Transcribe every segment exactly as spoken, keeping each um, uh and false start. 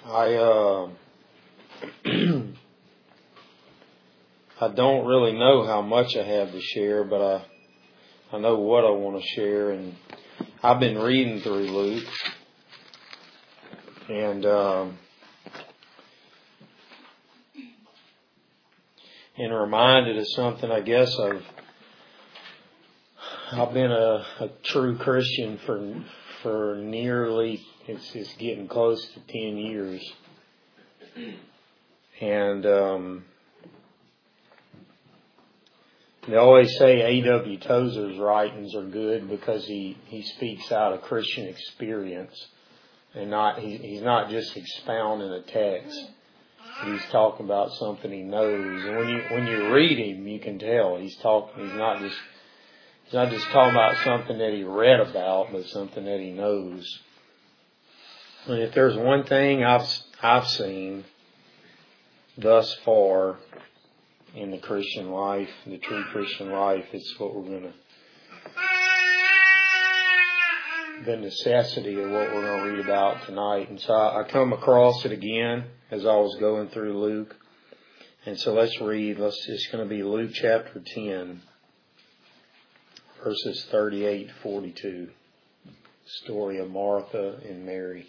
I uh, I don't really know how much I have to share, but I I know what I want to share, and I've been reading through Luke, and um, and reminded of something. I guess I've I've been a, a true Christian for for nearly it's it's getting close to ten years, and um, they always say A W Tozer's writings are good because he, he speaks out of Christian experience, and not he, he's not just expounding a text. He's talking about something he knows, and when you when you read him, you can tell he's talking. He's not just he's not just talking about something that he read about, but something that he knows. And if there's one thing I've I've seen thus far in the Christian life, the true Christian life, it's what we're going to, the necessity of what we're going to read about tonight. And so I, I come across it again as I was going through Luke. And so let's read. Let's. It's going to be Luke chapter ten, verses thirty-eight to forty-two. Story of Martha and Mary.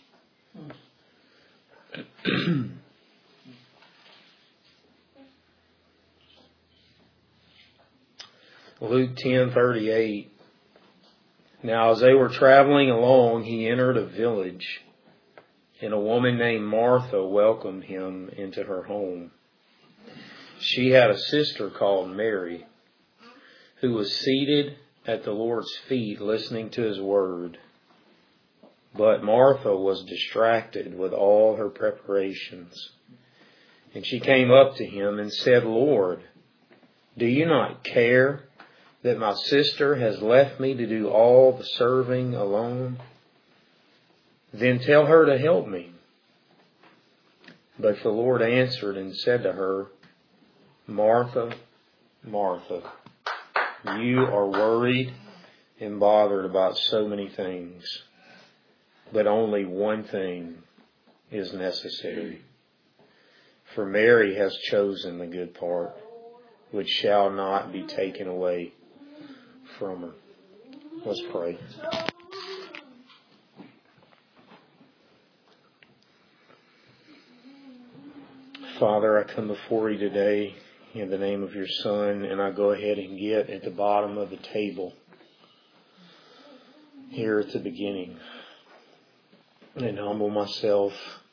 Luke ten thirty-eight. Now as they were traveling along, he entered a village, and a woman named Martha welcomed him into her home. She had a sister called Mary, who was seated at the Lord's feet listening to his word. But Martha was distracted with all her preparations. And she came up to him and said, Lord, do you not care that my sister has left me to do all the serving alone? Then tell her to help me. But the Lord answered and said to her, Martha, Martha, you are worried and bothered about so many things, but only one thing is necessary. For Mary has chosen the good part, which shall not be taken away from her. Let's pray. Father, I come before you today in the name of your Son, and I go ahead and get at the bottom of the table here at the beginning and humble myself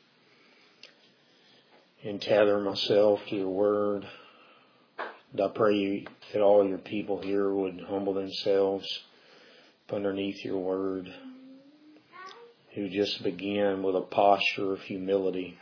and tether myself to your word. And I pray that all your people here would humble themselves underneath your word, who just begin with a posture of humility.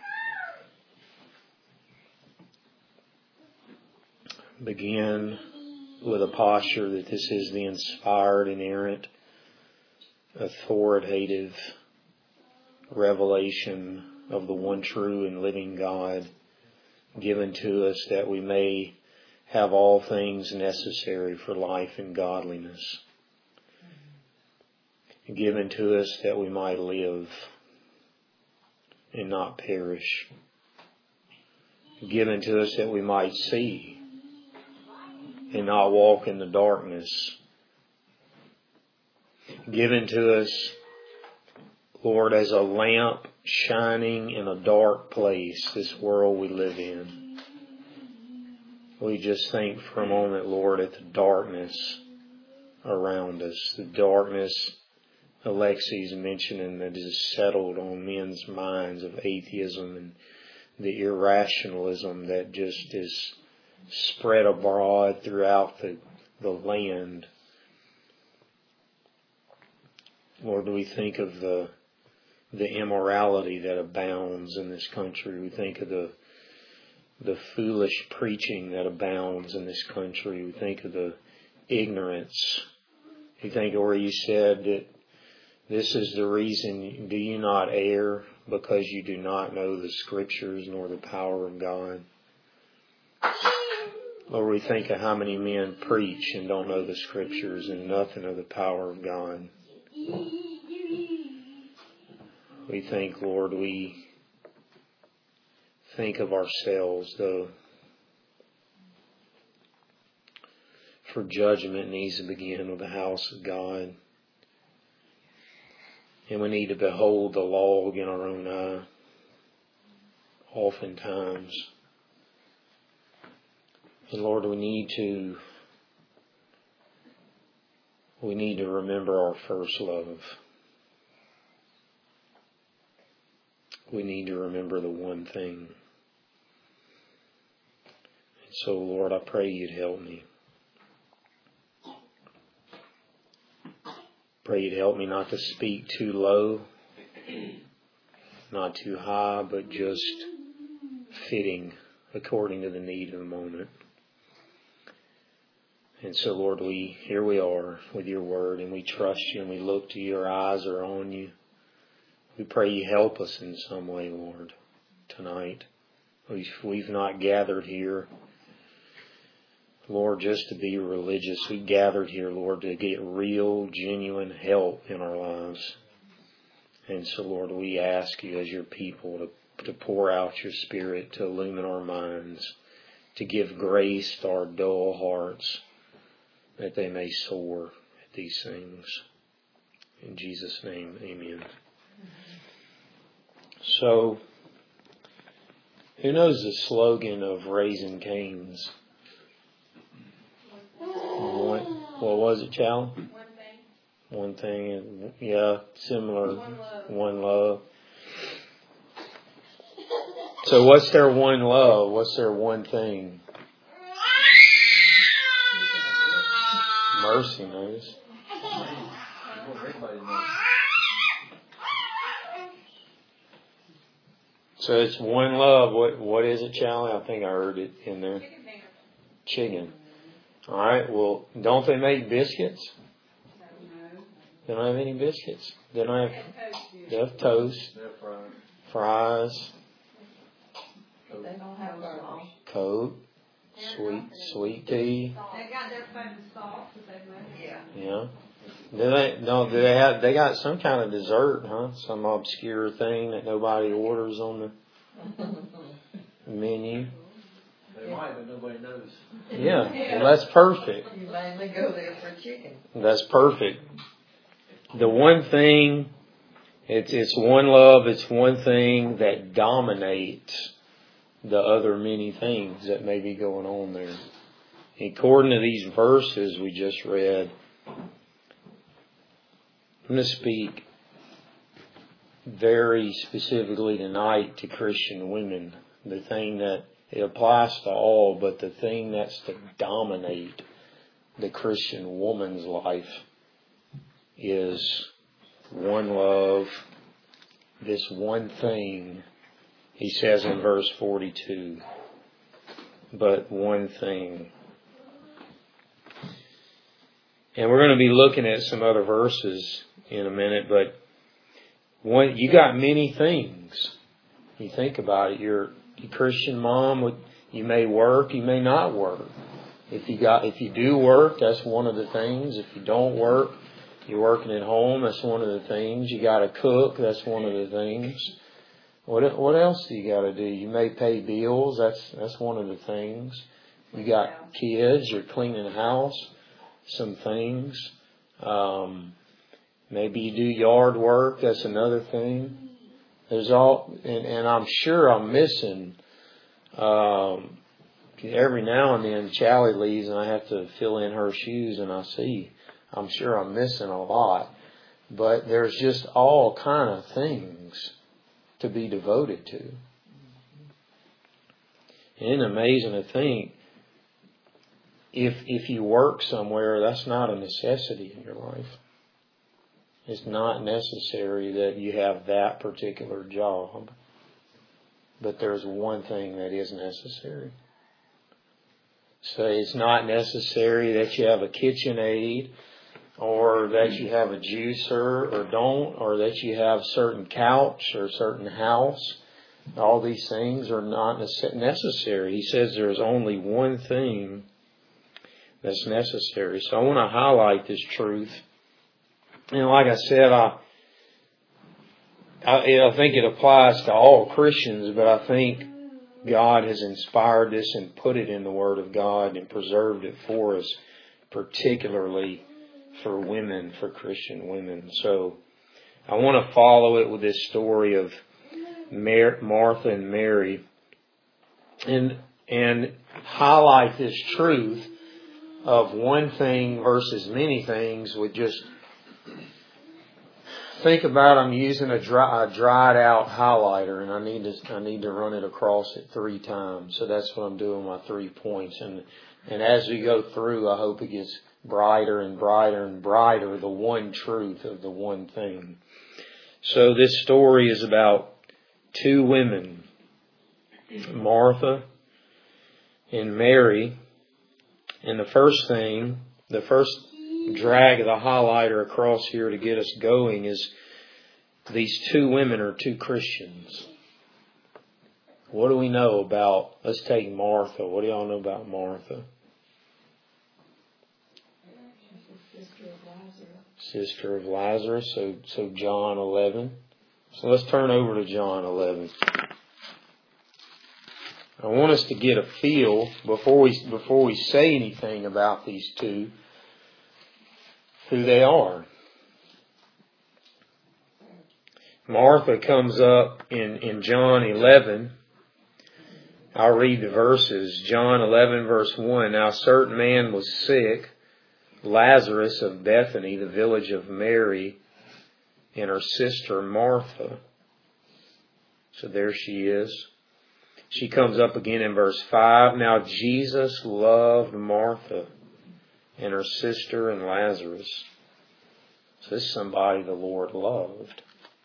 Begin with a posture that this is the inspired, inerrant, authoritative revelation of the one true and living God, given to us that we may have all things necessary for life and godliness, given to us that we might live and not perish, given to us that we might see and not walk in the darkness, given to us, Lord, as a lamp shining in a dark place, this world we live in. We just think for a moment, Lord, at the darkness around us, the darkness Alexi's mentioning that is settled on men's minds of atheism and the irrationalism that just is spread abroad throughout the, the land. Lord, we think of the the immorality that abounds in this country. We think of the the foolish preaching that abounds in this country. We think of the ignorance. We think of where you said that this is the reason, do you not err because you do not know the Scriptures nor the power of God? Lord, we think of how many men preach and don't know the Scriptures and nothing of the power of God. We think, Lord, we think of ourselves, though. For judgment needs to begin with the house of God. And we need to behold the log in our own eye. Oftentimes. And Lord, we need to we need to remember our first love. We need to remember the one thing. And so, Lord, I pray you'd help me. Pray you'd help me not to speak too low, not too high, but just fitting according to the need of the moment. And so, Lord, we here we are with your word, and we trust you, and we look to you. Our eyes are on you. We pray you help us in some way, Lord, tonight. We've, we've not gathered here, Lord, just to be religious. We gathered here, Lord, to get real, genuine help in our lives. And so, Lord, we ask you as your people to, to pour out your Spirit, to illumine our minds, to give grace to our dull hearts, that they may soar at these things. In Jesus' name, amen. So, who knows the slogan of Raising Cane's? What, what was it, Chal? One thing. One thing, yeah, similar. One love. One love. So what's their one love? What's their one thing? Mercy knows. So it's one love. What what is it, Charlie? I think I heard it in there. Chicken finger. Chicken. All right. Well, don't they make biscuits? No. They don't have any biscuits. They don't have. And toast. They have toast, They're fries. fries, They don't have a salt. Coke, sweet sweet tea. They got their fun salt that they make. Yeah. Yeah. Do they no? Do they have? They got some kind of dessert, huh? Some obscure thing that nobody orders on the menu. They might, but nobody knows. Yeah. Well, that's perfect. You mainly go there for chicken. That's perfect. The one thing, it's it's one love. It's one thing that dominates the other many things that may be going on there. According to these verses we just read, I'm going to speak very specifically tonight to Christian women. The thing that it applies to all, but the thing that's to dominate the Christian woman's life is one love, this one thing. He says in verse forty-two, but one thing. And we're going to be looking at some other verses in a minute, but one, you got many things. You think about it. You're a Christian mom. You may work. You may not work. If you got, if you do work, that's one of the things. If you don't work, you're working at home. That's one of the things. You got to cook. That's one of the things. What what else do you got to do? You may pay bills. That's that's one of the things. You got kids. You're cleaning the house. Some things. Um, maybe you do yard work. That's another thing. There's all, and, and I'm sure I'm missing. Um, every now and then, Charlie leaves, and I have to fill in her shoes, and I see. I'm sure I'm missing a lot, but there's just all kind of things to be devoted to. And it's amazing to think. If if you work somewhere, that's not a necessity in your life. It's not necessary that you have that particular job. But there's one thing that is necessary. So it's not necessary that you have a KitchenAid, or that you have a juicer, or don't, or that you have a certain couch or a certain house. All these things are not necessary. He says there's only one thing that's necessary. So I want to highlight this truth. And like I said, I, I I think it applies to all Christians, but I think God has inspired this and put it in the Word of God and preserved it for us, particularly for women, for Christian women. So I want to follow it with this story of Mar- Martha and Mary and and highlight this truth of one thing versus many things with just think about I'm using a, dry, a dried out highlighter and I need to I need to run it across it three times. So that's what I'm doing, my three points. And and as we go through, I hope it gets brighter and brighter and brighter, the one truth of the one thing. So this story is about two women, Martha and Mary. And the first thing, the first drag of the highlighter across here to get us going is these two women are two Christians. What do we know about, let's take Martha. What do y'all know about Martha? Sister of Lazarus. Sister of Lazarus. So, so John eleven. So let's turn over to John eleven. I want us to get a feel before we before we say anything about these two, who they are. Martha comes up in, in John eleven. I'll read the verses. John eleven verse one. Now a certain man was sick, Lazarus of Bethany, the village of Mary, and her sister Martha. So there she is. She comes up again in verse five. Now Jesus loved Martha and her sister and Lazarus. So this is somebody the Lord loved.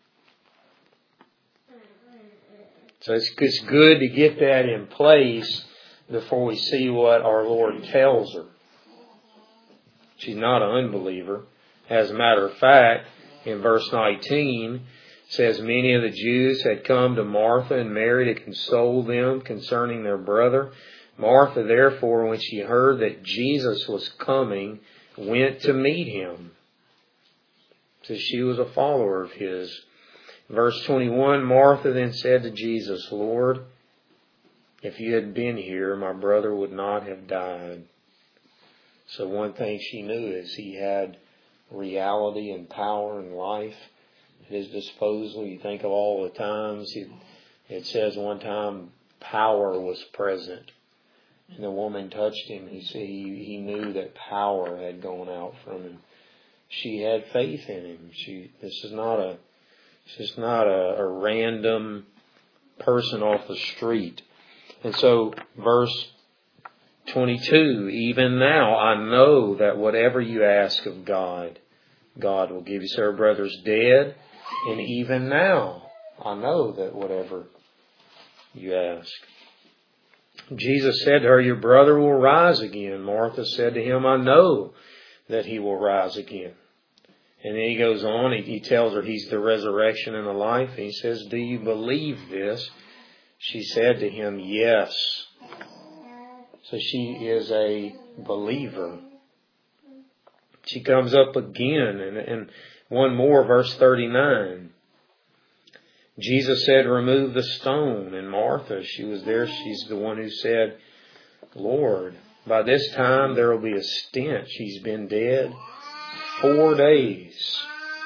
So it's, it's good to get that in place before we see what our Lord tells her. She's not an unbeliever. As a matter of fact, in verse nineteen, it says, many of the Jews had come to Martha and Mary to console them concerning their brother. Martha, therefore, when she heard that Jesus was coming, went to meet him. So she was a follower of his. Verse twenty-one, Martha then said to Jesus, Lord, if you had been here, my brother would not have died. So one thing she knew is he had reality and power and life at his disposal. You think of all the times he, it says one time power was present, and the woman touched him. He said he, he knew that power had gone out from him. She had faith in him. She this is not a this is not a, a random person off the street. And so verse twenty-two, even now I know that whatever you ask of God, God will give you. So her brother's dead, and even now I know that whatever you ask. Jesus said to her, your brother will rise again. Martha said to him, I know that he will rise again. And then he goes on, he, he tells her he's the resurrection and the life. And he says, do you believe this? She said to him, yes. So she is a believer. She comes up again, and, and one more, verse thirty-nine. Jesus said, remove the stone. And Martha, she was there, she's the one who said, Lord, by this time there will be a stench. He's been dead four days.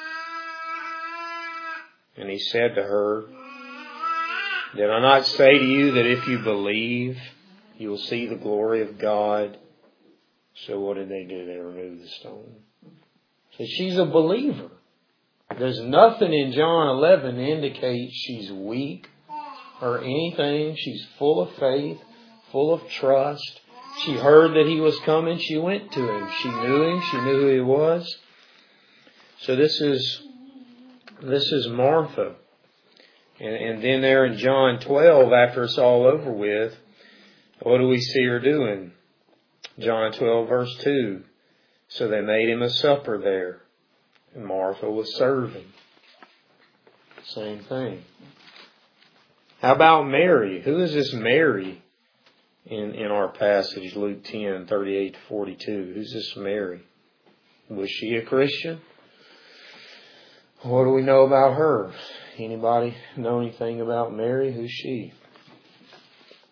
And he said to her, did I not say to you that if you believe, you will see the glory of God? So what did they do? They removed the stone. So she's a believer. There's nothing in John eleven to indicate she's weak or anything. She's full of faith, full of trust. She heard that he was coming. She went to him. She knew him. She knew who he was. So this is this is Martha. And, and then there in John twelve, after it's all over with, what do we see her doing? John twelve verse two. So they made him a supper there. And Martha was serving. Same thing. How about Mary? Who is this Mary in, in our passage, Luke ten, thirty-eight to forty-two? Who's this Mary? Was she a Christian? What do we know about her? Anybody know anything about Mary? Who's she?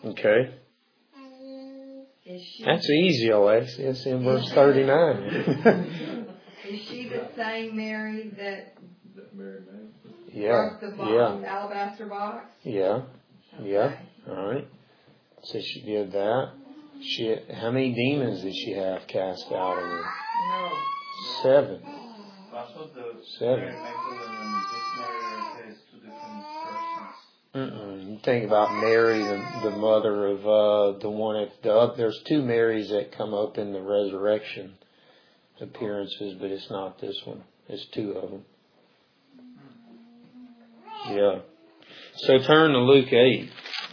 Okay. Is she, That's easy, Alexia. It's in verse thirty-nine. is she the same Mary that That Mary Magdalene. Yeah. broke the box, Yeah. alabaster box? Yeah. Okay. Yeah. All right. So she did that. She, how many demons did she have cast out of her? No. Seven. That's what the Seven. Mary Magdalene and this Mary says two different persons. Mm-mm. You think about Mary, the, the mother of uh, the one at the up. There's two Marys that come up in the resurrection appearances, but it's not this one. It's two of them. Yeah. So turn to Luke eight.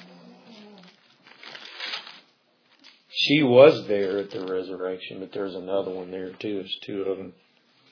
She was there at the resurrection, but there's another one there too. It's two of them.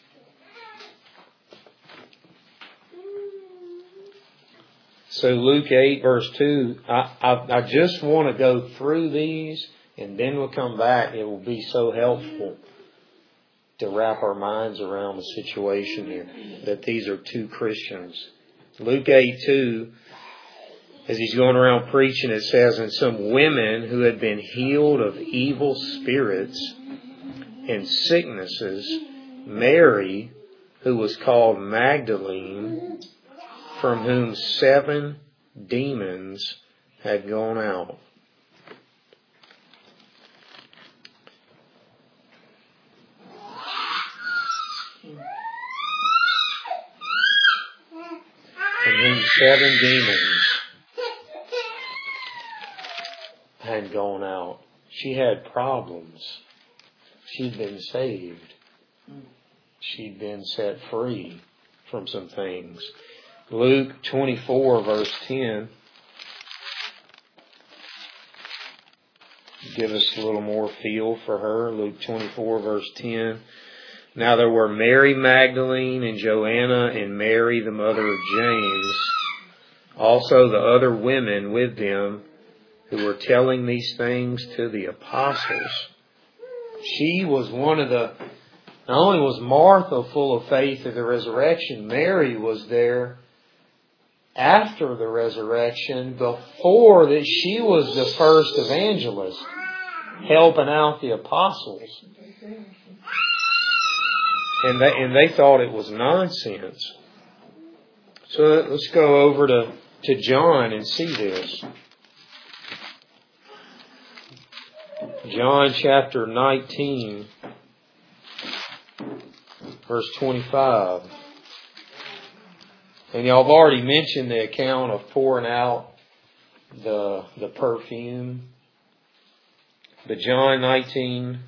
So Luke eight verse two, I, I, I just want to go through these and then we'll come back. It will be so helpful to wrap our minds around the situation here, that these are two Christians. Luke eight two, as he's going around preaching, it says, and some women who had been healed of evil spirits and sicknesses, Mary, who was called Magdalene, from whom seven demons had gone out. From whom seven demons had gone out. She had problems. She'd been saved. She'd been set free from some things. Luke twenty-four verse ten. Give us a little more feel for her. Luke twenty-four verse ten. Now there were Mary Magdalene and Joanna and Mary the mother of James, also the other women with them who were telling these things to the apostles. She was one of the, not only was Martha full of faith at the resurrection, Mary was there after the resurrection, before that. She was the first evangelist, helping out the apostles. And they, and they thought it was nonsense. So let's go over to, to John and see this. John chapter nineteen, verse twenty-five. And y'all have already mentioned the account of pouring out the the perfume. But John nineteen,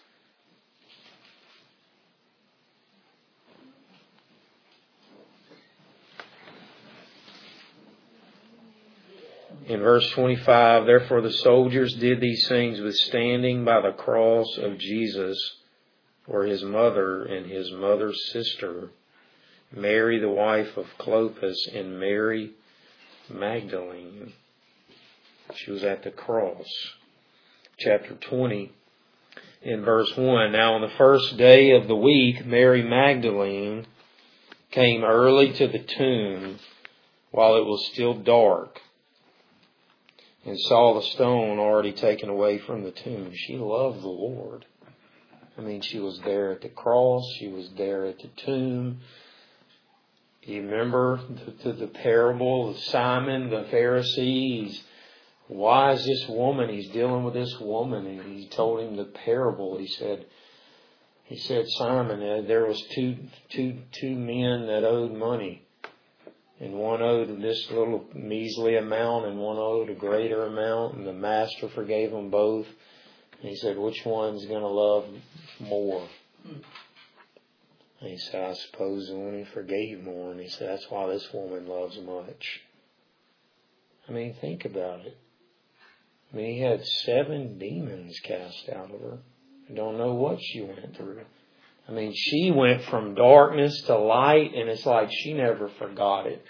in verse twenty-five, therefore the soldiers did these things with standing by the cross of Jesus, were his mother and his mother's sister, Mary the wife of Clopas, and Mary Magdalene. She was at the cross. Chapter twenty, in verse one. Now on the first day of the week, Mary Magdalene came early to the tomb while it was still dark, and saw the stone already taken away from the tomb. She loved the Lord. I mean, she was there at the cross. She was there at the tomb. You remember the, the, the parable of Simon the Pharisee? He's, why is this woman? He's dealing with this woman, and he told him the parable. He said, he said, Simon, uh, there was two, two, two men that owed money. And one owed this little measly amount, and one owed a greater amount, and the master forgave them both. And he said, which one's going to love more? And he said, I suppose the one who forgave more. And he said, that's why this woman loves much. I mean, think about it. I mean, he had seven demons cast out of her. I don't know what she went through. I mean, she went from darkness to light, and it's like she never forgot it.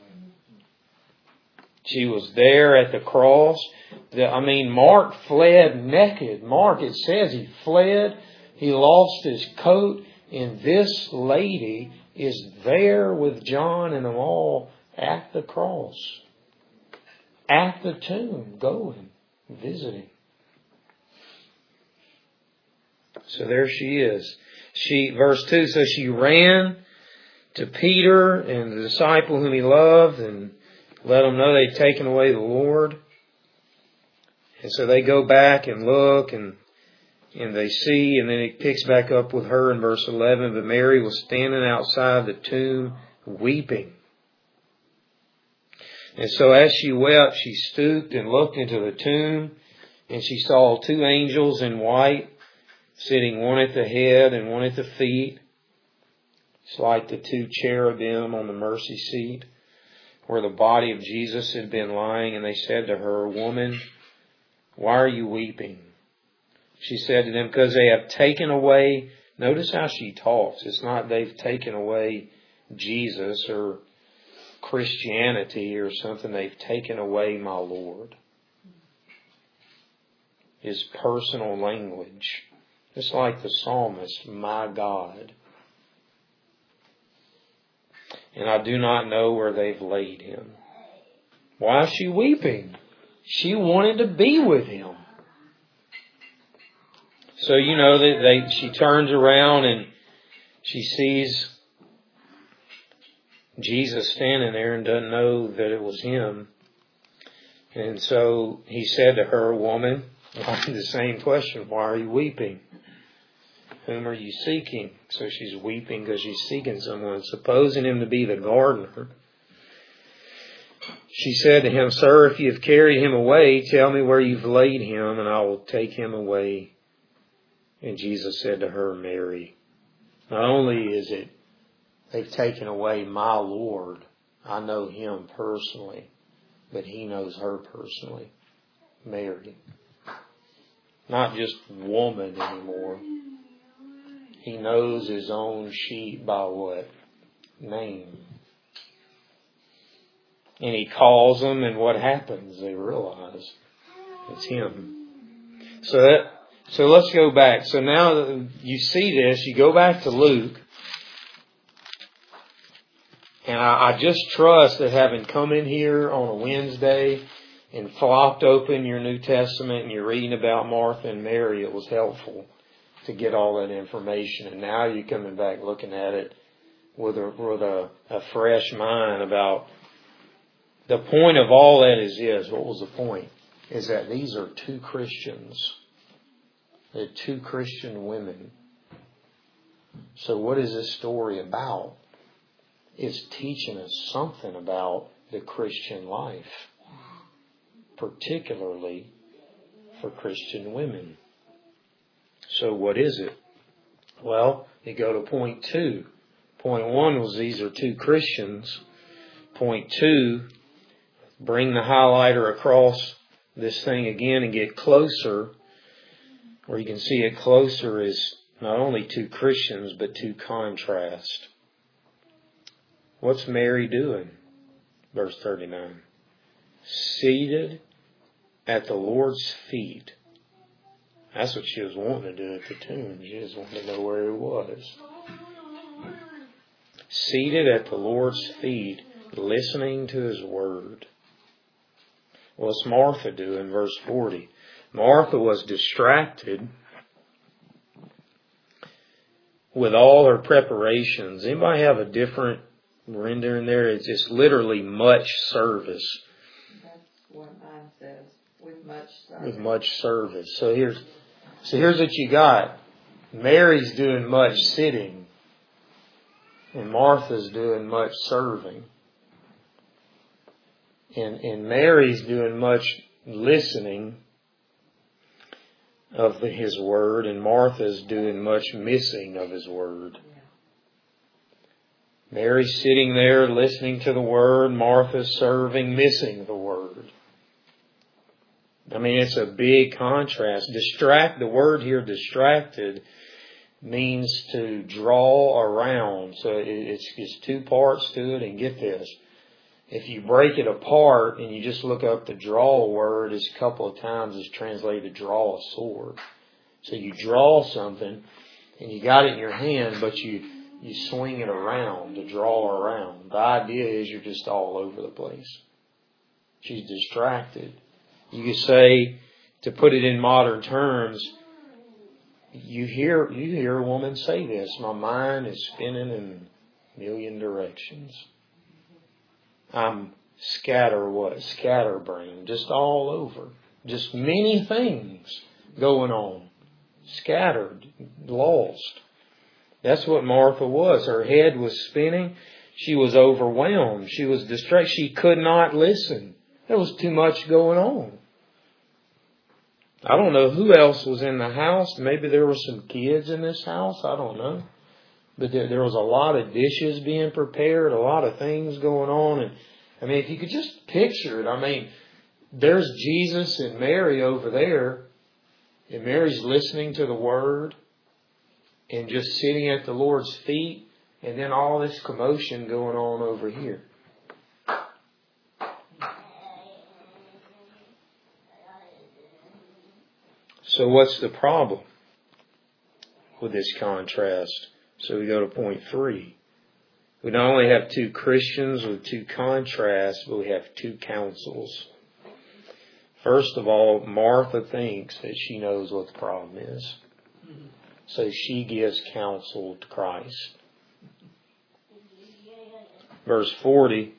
She was there at the cross. The, I mean, Mark fled naked. Mark, it says he fled. He lost his coat. And this lady is there with John and them all at the cross, at the tomb, going. visiting. So there she is. She, verse two, so she ran to Peter and the disciple whom he loved and let them know they'd taken away the Lord. And so they go back and look and and they see, and then it picks back up with her in verse eleven. But Mary was standing outside the tomb weeping. And so as she wept, she stooped and looked into the tomb, and she saw two angels in white sitting, one at the head and one at the feet. It's like the two cherubim on the mercy seat where the body of Jesus had been lying. And they said to her, Woman, why are you weeping? She said to them, because they have taken away, notice how she talks. It's not they've taken away Jesus or Christianity or something. They've taken away my Lord. His personal language. It's like the psalmist, my God. And I do not know where they've laid him. Why is she weeping? She wanted to be with him. So, you know, they, they, she turns around and she sees Jesus standing there and doesn't know that it was him. And so he said to her, Woman, the same question, why are you weeping? Whom are you seeking? So she's weeping because she's seeking someone, supposing him to be the gardener. She said to him, Sir, if you have carried him away, tell me where you've laid him, and I will take him away. And Jesus said to her, Mary. Not only is it they've taken away my Lord, I know him personally, but he knows her personally, Mary. Not just woman anymore. He knows his own sheep by what? Name. And he calls them, and what happens? They realize it's him. So that, so let's go back. So now that you see this, you go back to Luke. And I, I just trust that having come in here on a Wednesday and flopped open your New Testament and you're reading about Martha and Mary, it was helpful to get all that information. And now you're coming back looking at it with a, with a, a fresh mind about the point of all that is this. What was the point? Is that these are two Christians. They're two Christian women. So what is this story about? It's teaching us something about the Christian life, particularly for Christian women. So what is it? Well, you go to point two. Point one was these are two Christians. Point two, bring the highlighter across this thing again and get closer. Where you can see it closer is not only two Christians, but two contrasts. What's Mary doing? Verse thirty-nine. Seated at the Lord's feet. That's what she was wanting to do at the tomb. She just wanted to know where he was. Seated at the Lord's feet, listening to his word. What's Martha doing? Verse forty. Martha was distracted with all her preparations. Anybody have a different rendering there? It's just literally much service. That's what mine says. With much service. With much service. So here's, so here's what you got. Mary's doing much sitting, and Martha's doing much serving. And, and Mary's doing much listening of the, his word, and Martha's doing much missing of his word. Mary's sitting there listening to the word. Martha's serving, missing the word. I mean, it's a big contrast. Distract, the word here, distracted, means to draw around. So it's, it's two parts to it. And get this. If you break it apart and you just look up the draw word, it's a couple of times it's translated to draw a sword. So you draw something and you got it in your hand, but you, you swing it around to draw around. The idea is you're just all over the place. She's distracted. You could say to put it in modern terms, you hear you hear a woman say this, my mind is spinning in a million directions. I'm scatter what? Scatterbrained, just all over. Just many things going on. Scattered, lost. That's what Martha was. Her head was spinning. She was overwhelmed. She was distracted. She could not listen. There was too much going on. I don't know who else was in the house. Maybe there were some kids in this house. I don't know. But there, there was a lot of dishes being prepared, a lot of things going on. And I mean, if you could just picture it, I mean, there's Jesus and Mary over there. And Mary's listening to the Word and just sitting at the Lord's feet. And then all this commotion going on over here. So what's the problem with this contrast? So we go to point three. We not only have two Christians with two contrasts, but we have two counsels. First of all, Martha thinks that she knows what the problem is. So she gives counsel to Christ. Verse forty.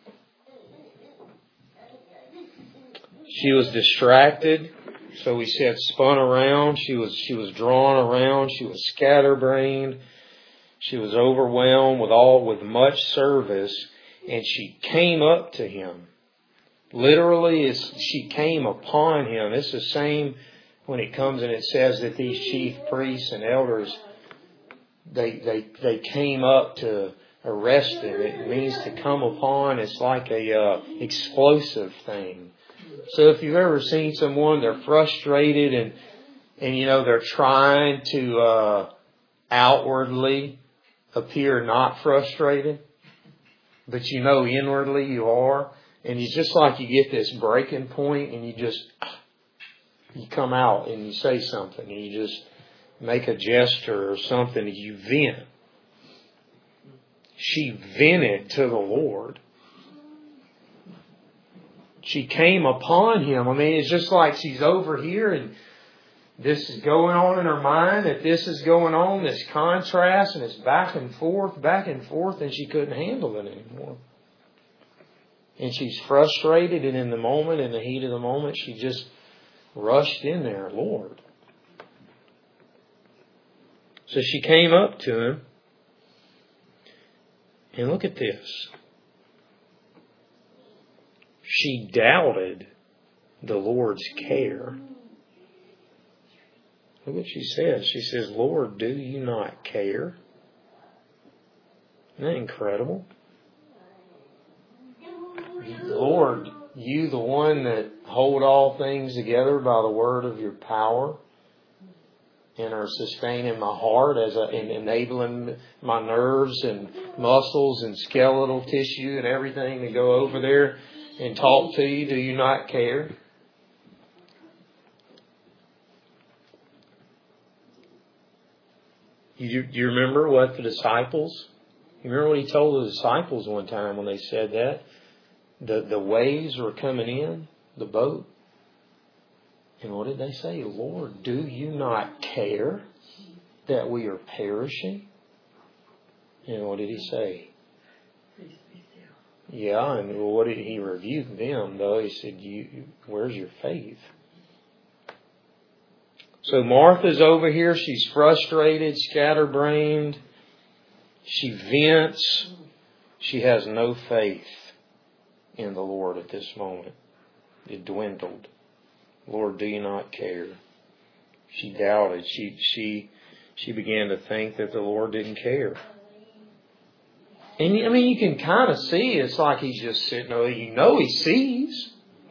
She was distracted. So we said spun around. She was she was drawn around. She was scatterbrained. She was overwhelmed with all with much service, and she came up to him. Literally, it's, she came upon him. It's the same when it comes and it says that these chief priests and elders, they they they came up to arrest him. It means to come upon. It's like a uh, explosive thing. So if you've ever seen someone, they're frustrated and and you know they're trying to uh, outwardly appear not frustrated, but you know inwardly you are, and it's just like you get this breaking point and you just you come out and you say something and you just make a gesture or something and you vent. She vented to the Lord. She came upon him. I mean, it's just like she's over here and this is going on in her mind, that this is going on, this contrast, and it's back and forth, back and forth, and she couldn't handle it anymore. And she's frustrated, and in the moment, in the heat of the moment, she just rushed in there, Lord. So she came up to him, and look at this. She doubted the Lord's care. Look what she says. She says, Lord, do you not care? Isn't that incredible? Lord, you the one that hold all things together by the word of your power and are sustaining my heart as a, and enabling my nerves and muscles and skeletal tissue and everything to go over there and talk to you. Do you not care? You, you remember what the disciples, you remember what he told the disciples one time when they said that? The, the waves were coming in, the boat. And what did they say? Lord, do you not care that we are perishing? And what did he say? Yeah, and what did he rebuke them though? He said, "You, where's your faith?" So Martha's over here. She's frustrated, scatterbrained. She vents. She has no faith in the Lord at this moment. It dwindled. Lord, do you not care? She doubted. She she she began to think that the Lord didn't care. And I mean, you can kind of see it's like he's just sitting there. You know he sees.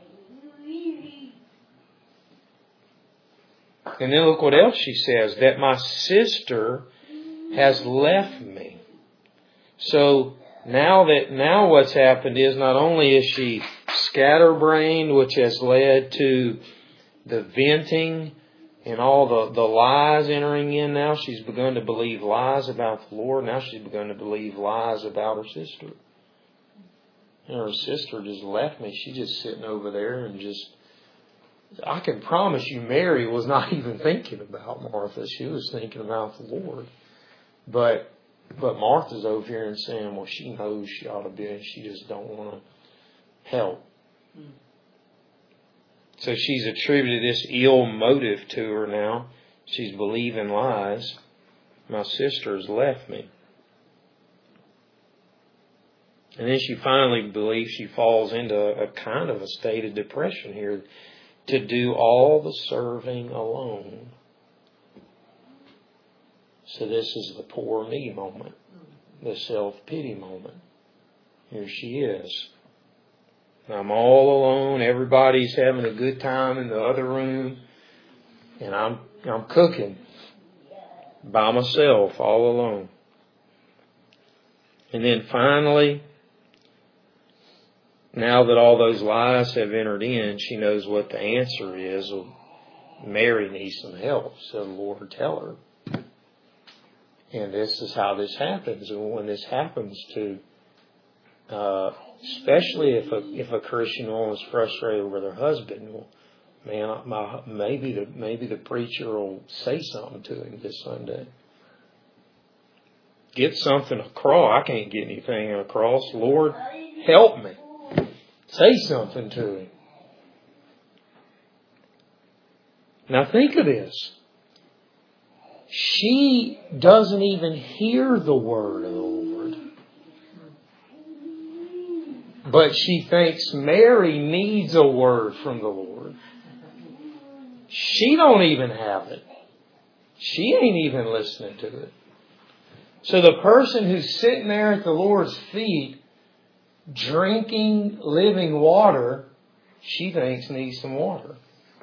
And then look what else she says. That my sister has left me. So now that now what's happened is not only is she scatterbrained, which has led to the venting and all the, the lies entering in now. She's begun to believe lies about the Lord. Now she's begun to believe lies about her sister. And her sister just left me. She's just sitting over there and just, I can promise you Mary was not even thinking about Martha. She was thinking about the Lord. But but Martha's over here and saying, well, she knows she ought to be, and she just don't want to help. So she's attributed this ill motive to her now. She's believing lies. My sister has left me. And then she finally believes she falls into a, a kind of a state of depression here, to do all the serving alone. So this is the poor me moment, the self-pity moment. Here she is. I'm all alone. Everybody's having a good time in the other room, and I'm I'm cooking by myself, all alone. And then finally, now that all those lies have entered in, she knows what the answer is. Mary needs some help, so the Lord tell her. And this is how this happens. And when this happens to, uh, especially if a if a Christian woman is frustrated with her husband, well, man, my, maybe the maybe the preacher will say something to him this Sunday. Get something across. I can't get anything across. Lord, help me. Say something to him. Now think of this. She doesn't even hear the word of the Lord. But she thinks Mary needs a word from the Lord. She don't even have it. She ain't even listening to it. So the person who's sitting there at the Lord's feet, drinking living water, she thinks needs some water.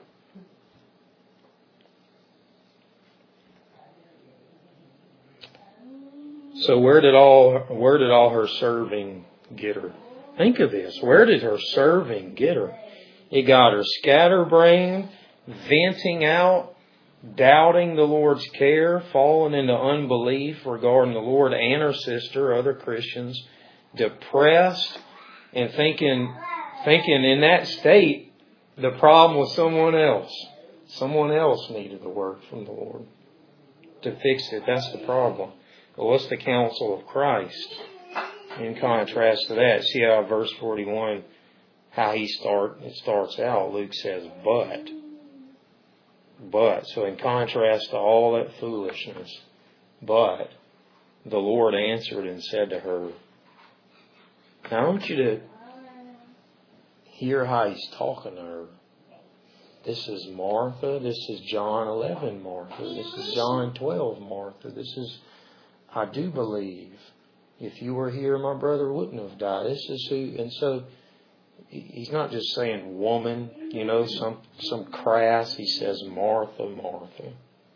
So where did all where did all her serving get her? Think of this. Where did her serving get her? It got her scatterbrained, venting out, doubting the Lord's care, falling into unbelief regarding the Lord and her sister, other Christians, depressed, and thinking thinking in that state the problem was someone else. Someone else needed the word from the Lord to fix it. That's the problem. Well, what's the counsel of Christ? In contrast to that, see how verse forty-one, how he start it starts out. Luke says, but. But. So in contrast to all that foolishness, but the Lord answered and said to her, now I want you to hear how he's talking to her. This is Martha. This is John eleven Martha. This is John twelve Martha. This is, I do believe, if you were here, my brother wouldn't have died. This is who, and so he's not just saying woman, you know, some some crass. He says Martha, Martha.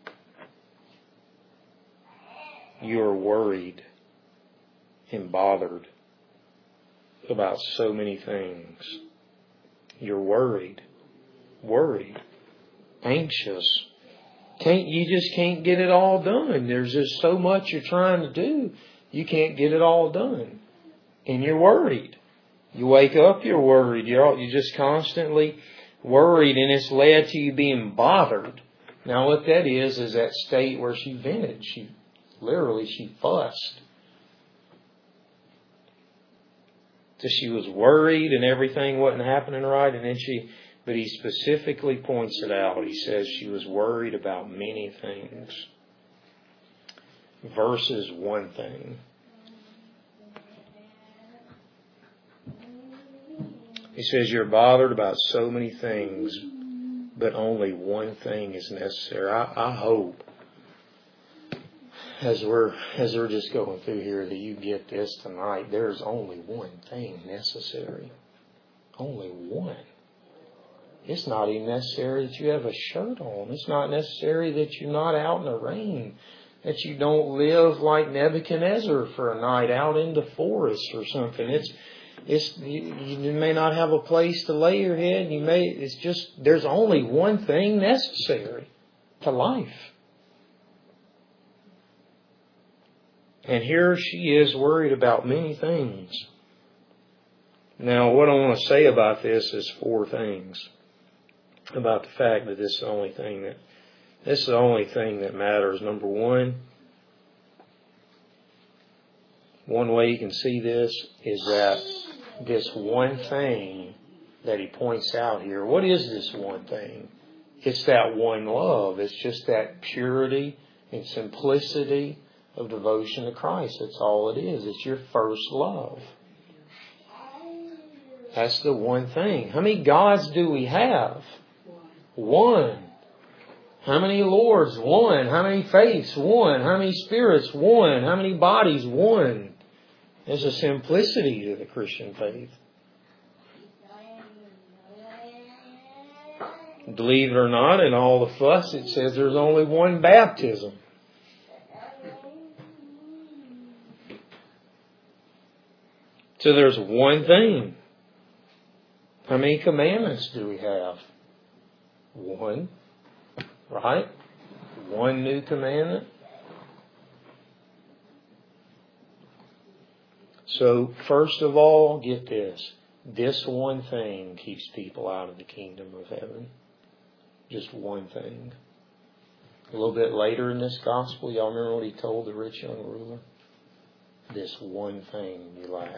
You are worried and bothered about so many things. You're worried, worried, anxious. Can't you just can't get it all done? There's just so much you're trying to do. You can't get it all done, and you're worried. You wake up, you're worried. You're all, you're just constantly worried, and it's led to you being bothered. Now, what that is is that state where she vented. She literally she fussed. So she was worried, and everything wasn't happening right, and then she. But he specifically points it out. He says she was worried about many things. Versus one thing. He says you're bothered about so many things, but only one thing is necessary. I, I hope, as we're as we're just going through here, that you get this tonight. There's only one thing necessary. Only one. It's not even necessary that you have a shirt on. It's not necessary that you're not out in the rain. That you don't live like Nebuchadnezzar for a night out in the forest or something. It's, it's you, you may not have a place to lay your head. You may. It's just there's only one thing necessary to life. And here she is worried about many things. Now, what I want to say about this is four things. about the fact that this is the only thing that this is the only thing that matters. Number one, one way you can see this is that this one thing that he points out here. What is this one thing? It's that one love. It's just that purity and simplicity of devotion to Christ. That's all it is. It's your first love. That's the one thing. How many gods do we have? One. How many lords? One. How many faiths? One. How many spirits? One. How many bodies? One. There's a simplicity to the Christian faith. Believe it or not, in all the fuss, it says there's only one baptism. So there's one thing. How many commandments do we have? One. Right? One new commandment. So, first of all, get this. This one thing keeps people out of the kingdom of heaven. Just one thing. A little bit later in this gospel, y'all remember what he told the rich young ruler? This one thing you lack.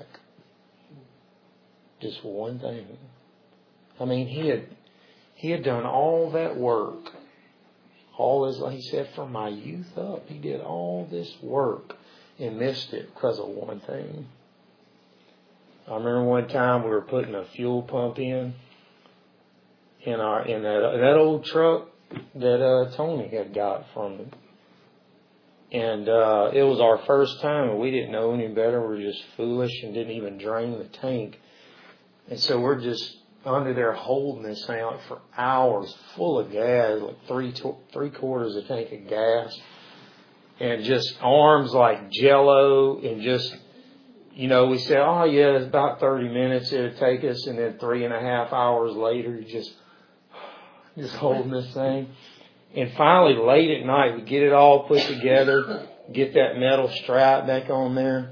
Just one thing. I mean, he had he had done all that work. All his, like he said, from my youth up, he did all this work and missed it because of one thing. I remember one time we were putting a fuel pump in in our in that that old truck that uh, Tony had got from him, and uh, it was our first time, and we didn't know any better. We were just foolish and didn't even drain the tank, and so we're just under there holding this out for hours, full of gas, like three three quarters of a tank of gas, and just arms like Jello, and just. You know, we said, oh, yeah, it's about thirty minutes it'll take us. And then three and a half hours later, you just, just holding this thing. And finally, late at night, we get it all put together, get that metal strap back on there,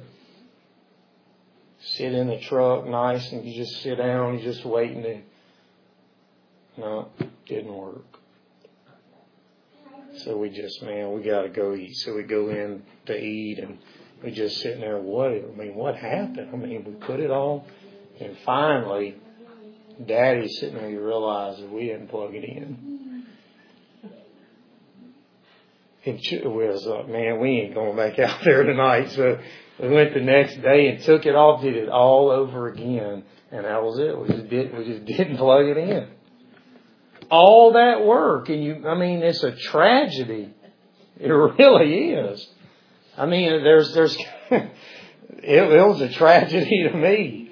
sit in the truck nice, and you just sit down, you're just waiting to, no, didn't work. So we just, man, we got to go eat. So we go in to eat, and we just sitting there, what, I mean, what happened? I mean, we put it all, and finally, Daddy's sitting there, he realized that we didn't plug it in. And it was like, man, we ain't going back out there tonight. So we went the next day and took it off, did it all over again, and that was it. We just did, we just didn't plug it in. All that work, and you, I mean, it's a tragedy. It really is. I mean, there's, there's, it, it was a tragedy to me.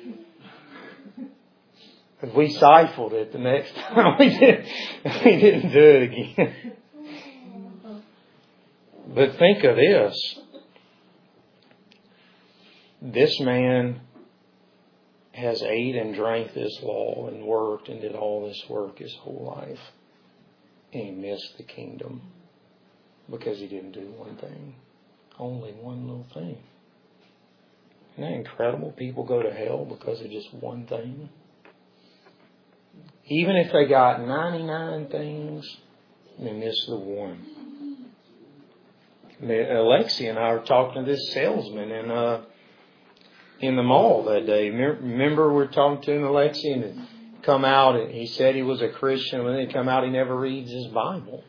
Because we stifled it the next time. We, did, we didn't do it again. But think of this. This man has ate and drank this law and worked and did all this work his whole life. And he missed the kingdom because he didn't do one thing. Only one little thing. Isn't that incredible? People go to hell because of just one thing. Even if they got ninety-nine things, they miss the one. Alexi and I were talking to this salesman in uh, in the mall that day. Remember we were talking to him, Alexi, and it come out, and he said he was a Christian. When he come out, he never reads his Bible.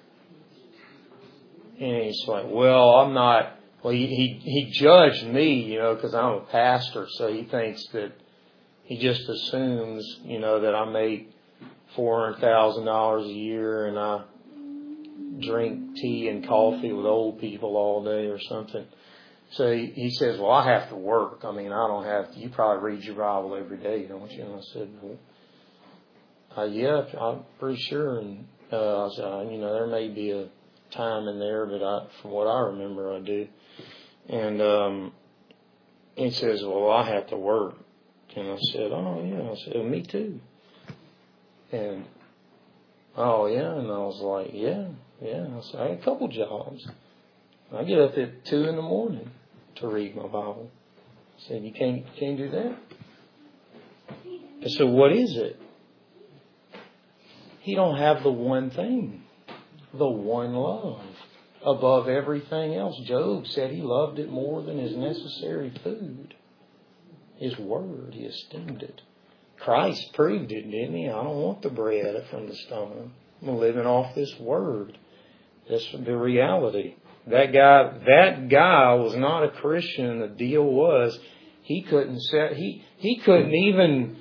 And he's like, well, I'm not... Well, he, he, he judged me, you know, because I'm a pastor, so he thinks that he just assumes, you know, that I make four hundred thousand dollars a year and I drink tea and coffee with old people all day or something. So he, he says, well, I have to work. I mean, I don't have to. You probably read your Bible every day, don't you? And I said, well, uh, yeah, I'm pretty sure. And uh, I said, you know, there may be a time in there, but I, from what I remember, I do. And um, he says, well, I have to work. And I said, oh, yeah. I said, me too. And, oh, yeah. And I was like, yeah, yeah. I said, I had a couple jobs. I get up at two in the morning to read my Bible. I said, you can't, you can't do that? I said, what is it? he don't have the one thing, the one love above everything else. Job said he loved it more than his necessary food. His word, he esteemed it. Christ proved it, didn't he? I don't want the bread from the stone. I'm living off this word. That's the reality. That guy, that guy was not a Christian. The deal was he couldn't set, he, he couldn't even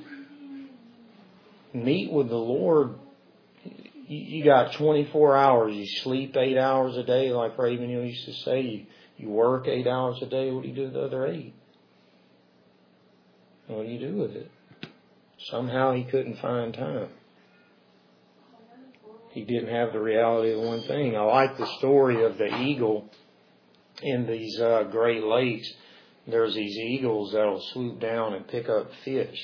meet with the Lord. You got twenty-four hours. You sleep eight hours a day, like Ravenhill used to say. You, you work eight hours a day. What do you do with the other eight? What do you do with it? Somehow he couldn't find time. He didn't have the reality of the one thing. I like the story of the eagle in these uh, Great Lakes. There's these eagles that'll swoop down and pick up fish.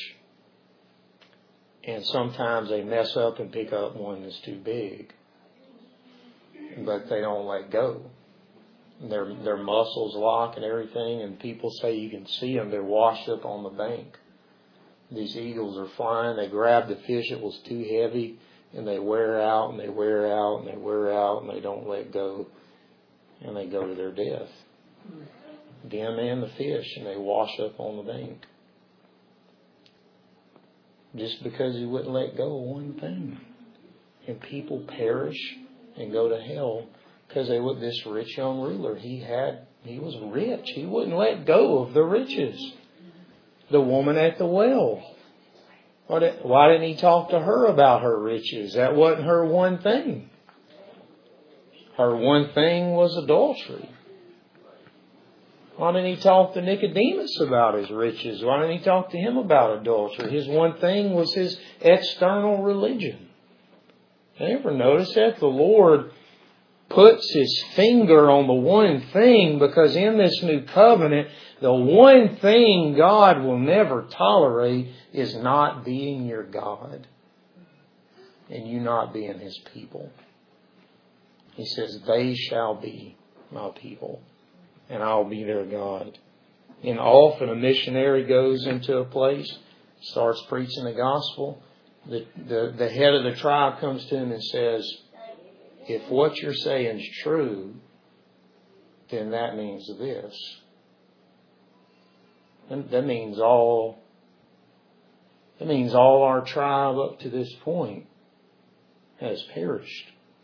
And sometimes they mess up and pick up one that's too big. But they don't let go. Their, their muscles lock and everything, and people say you can see them. They're washed up on the bank. These eagles are flying. They grab the fish that was too heavy, and they wear out, and they wear out, and they wear out, and they don't let go. And they go to their death. Them and the fish, and they wash up on the bank. Just because he wouldn't let go of one thing. And people perish and go to hell because they would. This rich young ruler, he had, he was rich. He wouldn't let go of the riches. The woman at the well. Why didn't he talk to her about her riches? That wasn't her one thing. Her one thing was adultery. Why didn't he talk to Nicodemus about his riches? Why didn't he talk to him about adultery? His one thing was his external religion. You ever notice that? The Lord puts His finger on the one thing because in this new covenant, the one thing God will never tolerate is not being your God and you not being His people. He says, they shall be my people. And I'll be their God. And often a missionary goes into a place, starts preaching the gospel. The, the, the head of the tribe comes to him and says, if what you're saying is true, then that means this. And that means all, that means all our tribe up to this point has perished.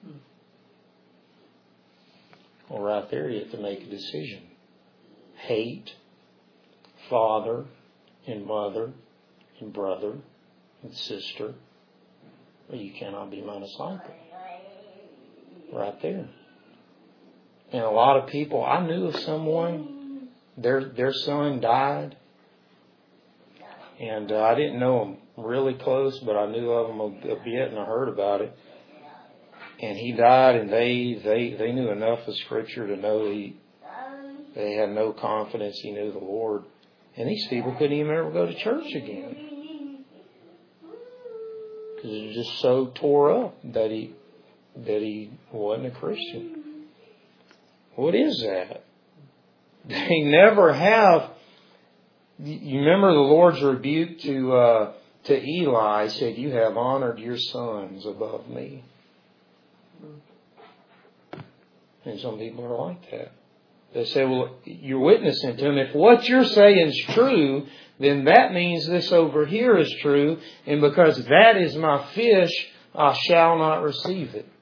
Well, right there you have to make a decision. Hate father and mother and brother and sister, or you cannot be my disciple. Right there. And a lot of people, I knew of someone, their their son died, and uh, I didn't know him really close, but I knew of him a, a bit and I heard about it. And he died, and they, they, they knew enough of Scripture to know he, they had no confidence he knew the Lord. And these people couldn't even ever go to church again. Because it was just so tore up that he, that he wasn't a Christian. What is that? They never have. You remember the Lord's rebuke to, uh, to Eli, said, you have honored your sons above me. And some people are like that. They say, well, you're witnessing to them. If what you're saying is true, then that means this over here is true. And because that is my fish, I shall not receive it.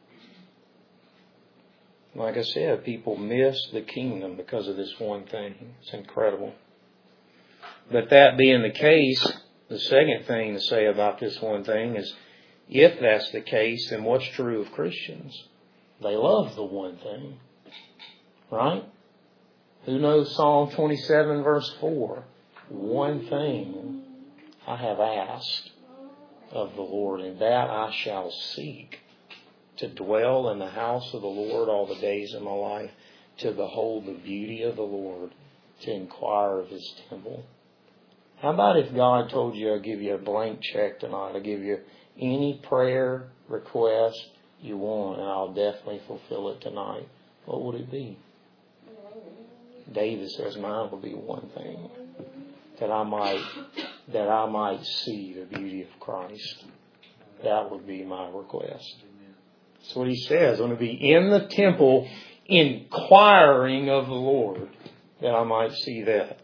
Like I said, people miss the kingdom because of this one thing. It's incredible. But that being the case, the second thing to say about this one thing is, if that's the case, then what's true of Christians? They love the one thing. Right? Who knows Psalm twenty-seven verse four? One thing I have asked of the Lord, and that I shall seek, to dwell in the house of the Lord all the days of my life, to behold the beauty of the Lord, to inquire of His temple. How about if God told you, I'll give you a blank check tonight, I'll give you any prayer request you want, and I'll definitely fulfill it tonight. What would it be? David says, mine will be one thing, that I might that I might see the beauty of Christ. That would be my request. That's what he says. I'm going to be in the temple inquiring of the Lord that I might see that.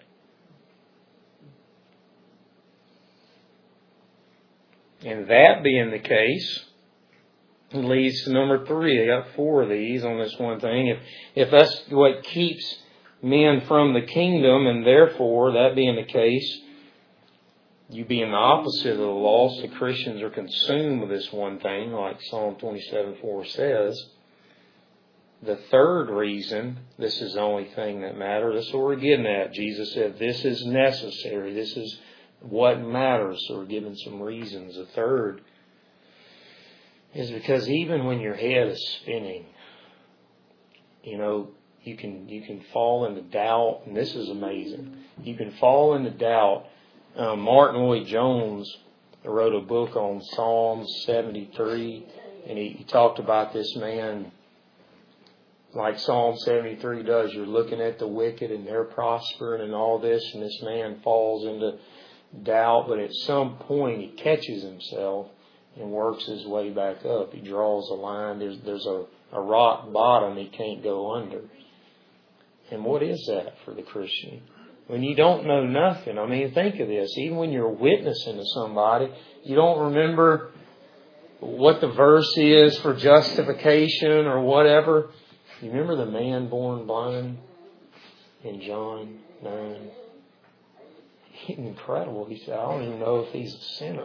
And that being the case, it leads to number three. I got four of these on this one thing. If if that's what keeps men from the kingdom, and therefore, that being the case, you being the opposite of the lost, the Christians are consumed with this one thing, like Psalm twenty-seven four says. The third reason, this is the only thing that matters, that's what we're getting at. Jesus said, this is necessary. This is what matters. So we're giving some reasons. The third is because even when your head is spinning, you know, you can you can fall into doubt, and this is amazing. You can fall into doubt. Um, Martin Lloyd-Jones wrote a book on Psalm seventy-three, and he, he talked about this man like Psalm seventy-three does. You're looking at the wicked and they're prospering and all this, and this man falls into doubt, but at some point he catches himself and works his way back up. He draws a line. There's there's a, a rock bottom he can't go under. And what is that for the Christian? When you don't know nothing, I mean, think of this. Even when you're witnessing to somebody, you don't remember what the verse is for justification or whatever. You remember the man born blind in John nine? Incredible. He said, I don't even know if he's a sinner.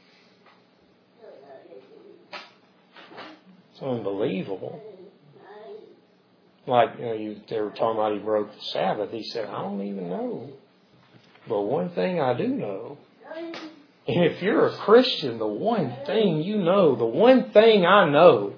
It's unbelievable. Like, you know, you, they were talking about he broke the Sabbath. He said, I don't even know. But one thing I do know, and if you're a Christian, the one thing you know, the one thing I know,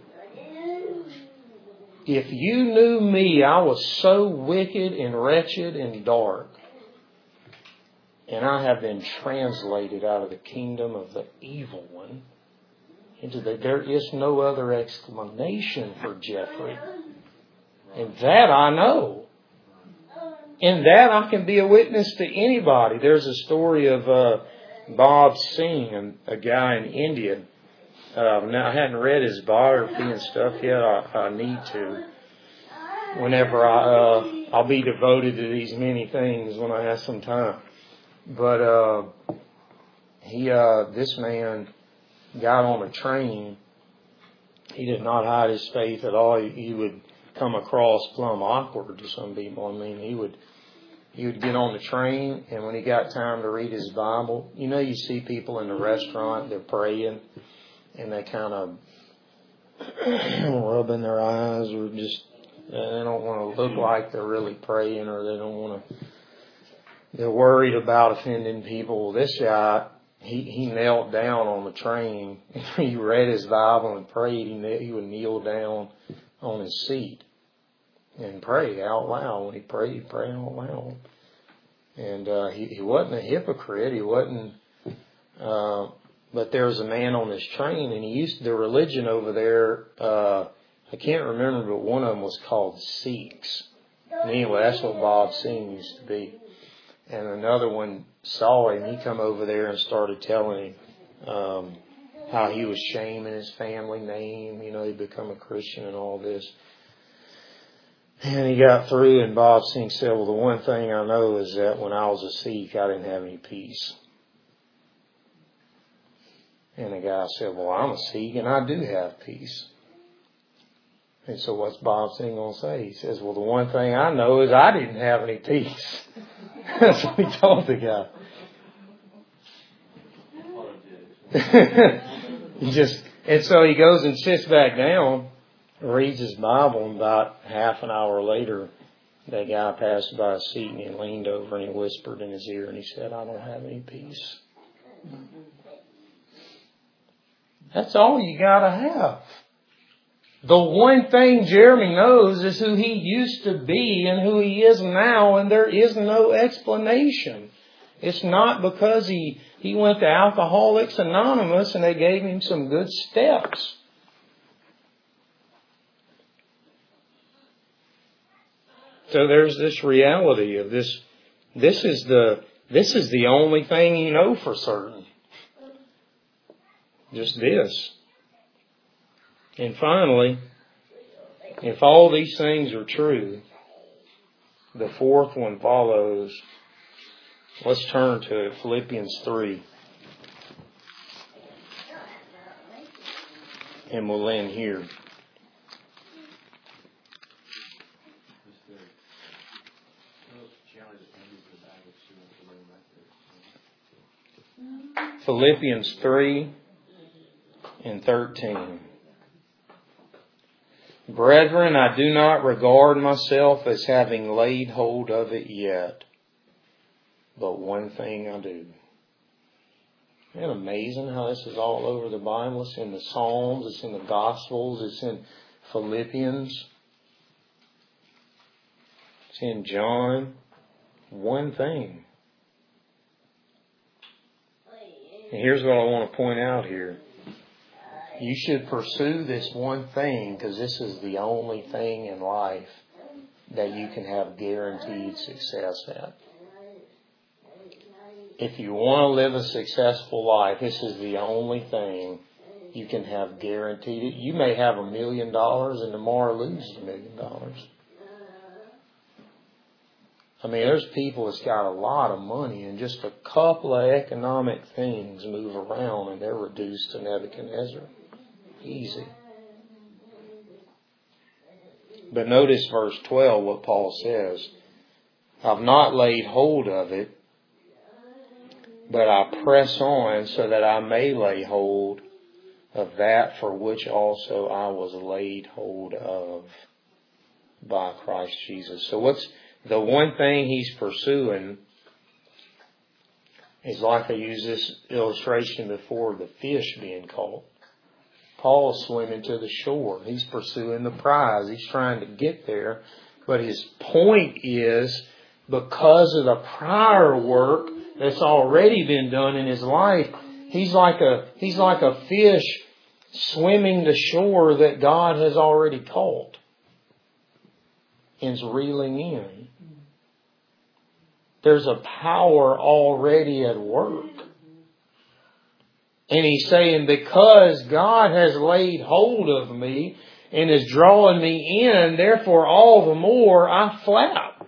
if you knew me, I was so wicked and wretched and dark. And I have been translated out of the kingdom of the evil one into the, there is no other explanation for Jeffrey. And that I know. And that I can be a witness to anybody. There's a story of uh, Bob Singh, a, a guy in India. Uh, now, I hadn't read his biography and stuff yet. I, I need to. Whenever I, uh, I'll be devoted to these many things when I have some time. But uh, he, uh, this man got on a train. He did not hide his faith at all. He, he would come across plumb awkward to some people. I mean, he would he would get on the train, and when he got time to read his Bible, you know, you see people in the restaurant, they're praying, and they kind of rubbing their eyes, or just they don't want to look like they're really praying, or they don't want to. They're worried about offending people. This guy, he he knelt down on the train. He read his Bible and prayed. He he would kneel down on his seat and pray out loud. When he prayed, he'd pray out loud. And uh, he, he wasn't a hypocrite. He wasn't. Uh, but there was a man on this train, and he used the religion over there. Uh, I can't remember, but one of them was called Sikhs. Anyway, that's what Bob Singh used to be. And another one saw him. He come over there and started telling him um, how he was shaming his family name. You know, he'd become a Christian and all this. And he got through, and Bob Singh said, well, the one thing I know is that when I was a Sikh, I didn't have any peace. And the guy said, well, I'm a Sikh, and I do have peace. And so what's Bob Singh going to say? He says, well, the one thing I know is I didn't have any peace. That's what he told the guy. he just, and so he goes and sits back down, reads his Bible, and about half an hour later, that guy passed by his seat, and he leaned over and he whispered in his ear, and he said, I don't have any peace. That's all you got to have. The one thing Jeremy knows is who he used to be and who he is now, and there is no explanation. It's not because he, he went to Alcoholics Anonymous and they gave him some good steps. So there's this reality of this. This is the this is the only thing you know for certain. Just this. And finally, if all these things are true, the fourth one follows. Let's turn to Philippians three. And we'll end here. Philippians three and thirteen. Brethren, I do not regard myself as having laid hold of it yet, but one thing I do. Isn't it amazing how this is all over the Bible? It's in the Psalms, it's in the Gospels, it's in Philippians, it's in John. One thing. And here's what I want to point out here. You should pursue this one thing because this is the only thing in life that you can have guaranteed success at. If you want to live a successful life, this is the only thing you can have guaranteed. You may have a million dollars and tomorrow lose a million dollars. I mean, there's people that's got a lot of money and just a couple of economic things move around and they're reduced to Nebuchadnezzar. Easy. But notice verse twelve, what Paul says. I've not laid hold of it, but I press on so that I may lay hold of that for which also I was laid hold of by Christ Jesus. So what's the one thing he's pursuing is like I used this illustration before, the fish being caught. Paul's swimming to the shore. He's pursuing the prize. He's trying to get there. But his point is, because of the prior work that's already been done in his life, he's like a he's like a fish swimming the shore that God has already caught and is reeling in. There's a power already at work. And he's saying, because God has laid hold of me and is drawing me in, therefore all the more I flap.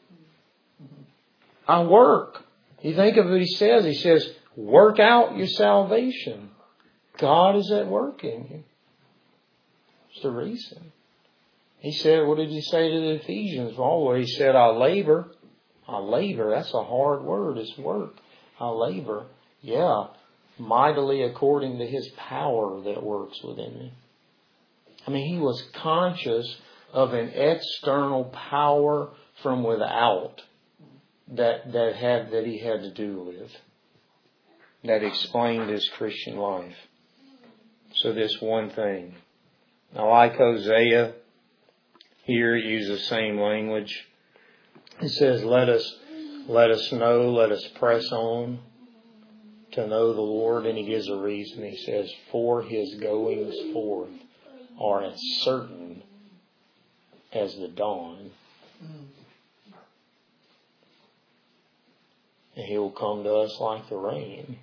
I work. You think of what he says. He says, work out your salvation. God is at work in you. It's the reason. He said, what did he say to the Ephesians? Well, he said, I labor. I labor. That's a hard word. It's work. I labor. Yeah. Mightily according to his power that works within me. I mean, he was conscious of an external power from without that that had that he had to do with. That explained his Christian life. So this one thing. I like Hosea. Here it uses the same language. It says, let us let us know, let us press on to know the Lord. And he gives a reason. He says, for his goings forth are as certain as the dawn. And he will come to us like the rain.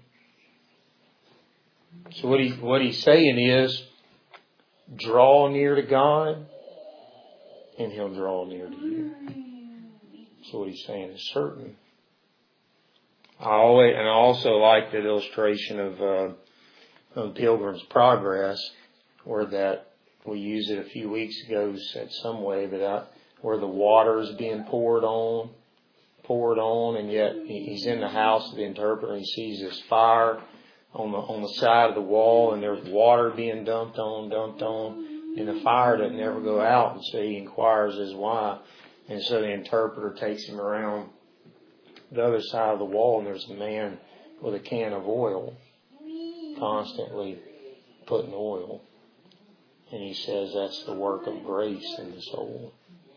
So what he what he's saying is, draw near to God, and he'll draw near to you. So what he's saying is certain. I always and I also like that illustration of uh, of Pilgrim's Progress, where that we used it a few weeks ago at some way, but I, where the water is being poured on, poured on, and yet he's in the house of the interpreter and he sees this fire on the on the side of the wall, and there's water being dumped on, dumped on, and the fire doesn't ever go out. And so he inquires as why. And so the interpreter takes him around the other side of the wall, and there's a man with a can of oil, constantly putting oil. And he says that's the work of grace in the soul.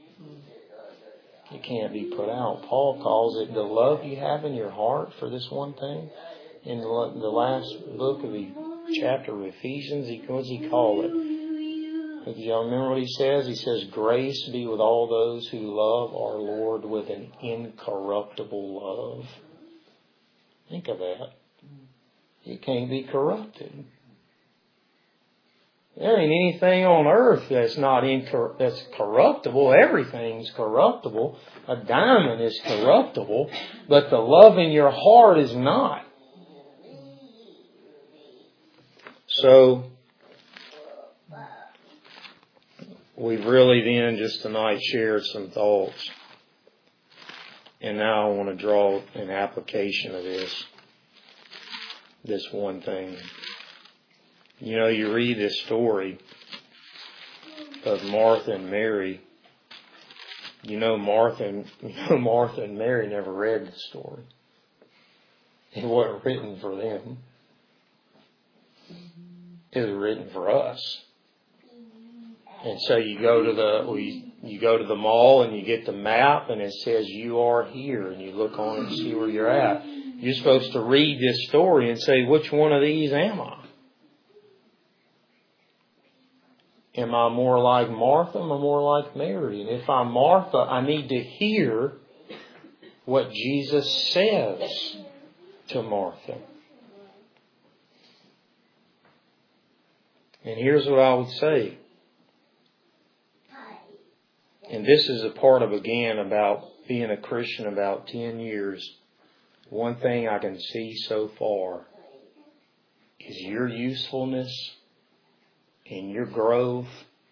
It can't be put out. Paul calls it the love you have in your heart for this one thing. In the last book of the chapter of Ephesians, he, what does he call it? If y'all remember what he says? He says, grace be with all those who love our Lord with an incorruptible love. Think of that. It can't be corrupted. There ain't anything on earth that's not incor- that's corruptible. Everything's corruptible. A diamond is corruptible, but the love in your heart is not. So, we've really then just tonight shared some thoughts. And now I want to draw an application of this. This one thing. You know, you read this story of Martha and Mary. You know, Martha and, you know, Martha and Mary never read the story. It wasn't written for them. It was written for us. And so you go to the we you go to the mall and you get the map and it says you are here, and you look on it and see where you're at. You're supposed to read this story and say, which one of these am I? Am I more like Martha? Am I more like Mary? And if I'm Martha, I need to hear what Jesus says to Martha. And here's what I would say. And this is a part of, again, about being a Christian about ten years. One thing I can see so far is your usefulness and your growth.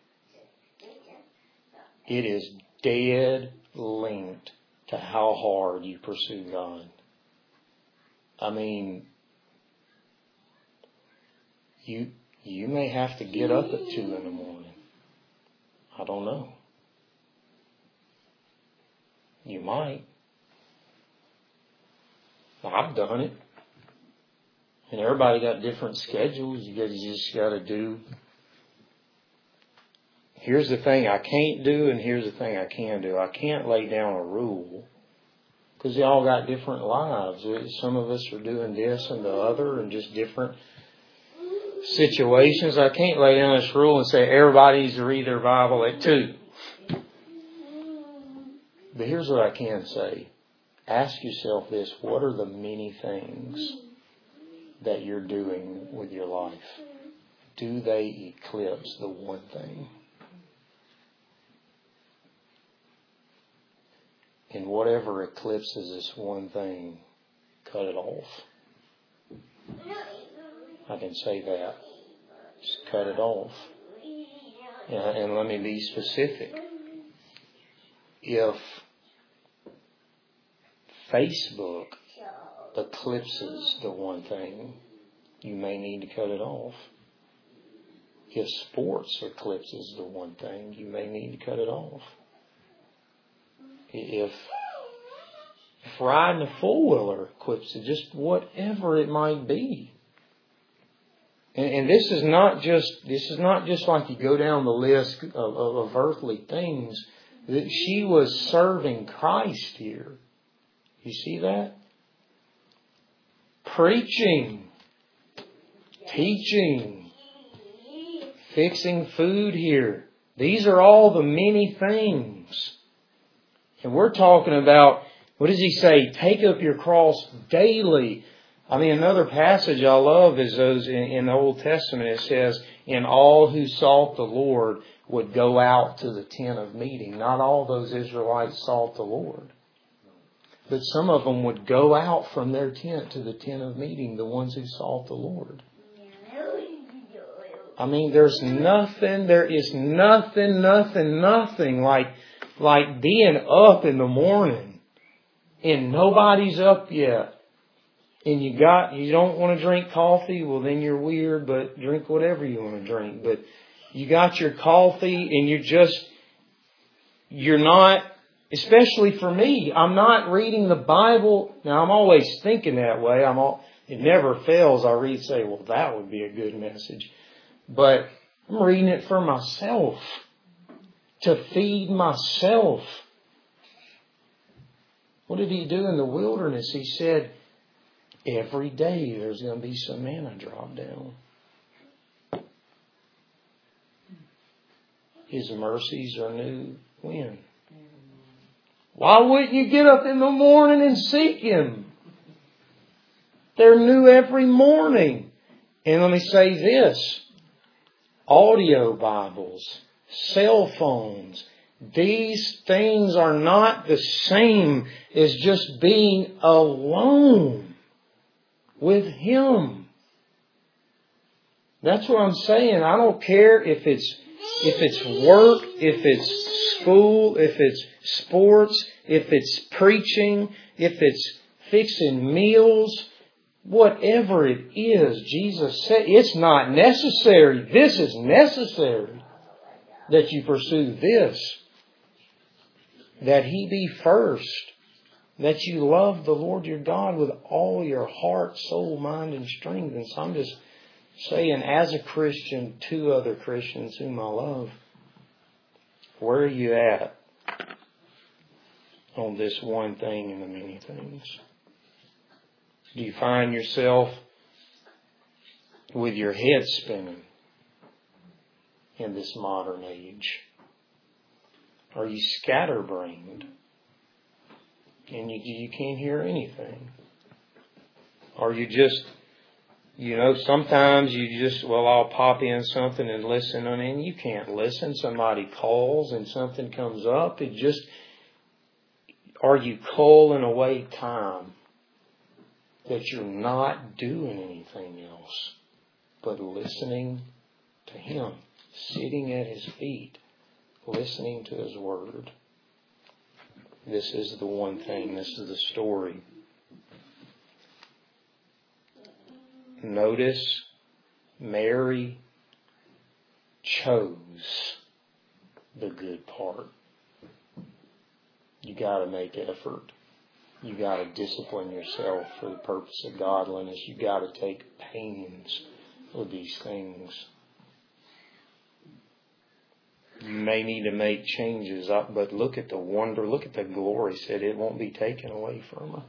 It is dead linked to how hard you pursue God. I mean, you you may have to get up at two in the morning. I don't know. You might. I've done it. And everybody got different schedules. You got you just got to do. Here's the thing I can't do, and here's the thing I can do. I can't lay down a rule because they all got different lives. Some of us are doing this and the other, and just different situations. I can't lay down this rule and say everybody needs to read their Bible at two. But here's what I can say. Ask yourself this. What are the many things that you're doing with your life? Do they eclipse the one thing? And whatever eclipses this one thing, cut it off. I can say that. Just cut it off. And, and let me be specific. If Facebook eclipses the one thing, you may need to cut it off. If sports eclipses the one thing, you may need to cut it off. If, if riding a four-wheeler eclipses, just whatever it might be. And, and this is not just this is not just like you go down the list of, of, of earthly things. That she was serving Christ here. You see that? Preaching, teaching, fixing food here. These are all the many things. And we're talking about, what does he say? Take up your cross daily. I mean, another passage I love is those in, in the Old Testament. It says, and all who sought the Lord would go out to the tent of meeting. Not all those Israelites sought the Lord. But some of them would go out from their tent to the tent of meeting, the ones who sought the Lord. I mean, there's nothing, there is nothing, nothing, nothing like, like being up in the morning and nobody's up yet. And you got, you don't want to drink coffee, well then you're weird, but drink whatever you want to drink. But you got your coffee and you're just, you're not, especially for me, I'm not reading the Bible. Now I'm always thinking that way. I'm all, it never fails. I read, say, well, that would be a good message. But I'm reading it for myself, to feed myself. What did he do in the wilderness? He said, every day there's going to be some manna drop down. His mercies are new when? Why wouldn't you get up in the morning and seek Him? They're new every morning. And let me say this. audio Bibles, cell phones. These things are not the same as just being alone with Him. That's what I'm saying. I don't care if it's if it's work, if it's school, if it's sports, if it's preaching, if it's fixing meals, whatever it is. Jesus said it's not necessary. This is necessary that you pursue this. That He be first. That you love the Lord your God with all your heart, soul, mind, and strength. And so I'm just saying, as a Christian, to other Christians whom I love, where are you at on this one thing and the many things? Do you find yourself with your head spinning in this modern age? Are you scatterbrained and you, you can't hear anything? Are you just, you know, sometimes you just, well, I'll pop in something and listen on it, and you can't listen. Somebody calls and something comes up. It just, are you culling away time that you're not doing anything else but listening to Him, sitting at His feet, listening to His Word? This is the one thing. This is the story. Notice Mary chose the good part. You got to make effort. You got to discipline yourself for the purpose of godliness. You got to take pains with these things. You may need to make changes, but look at the wonder, look at the glory. Said it won't be taken away from her.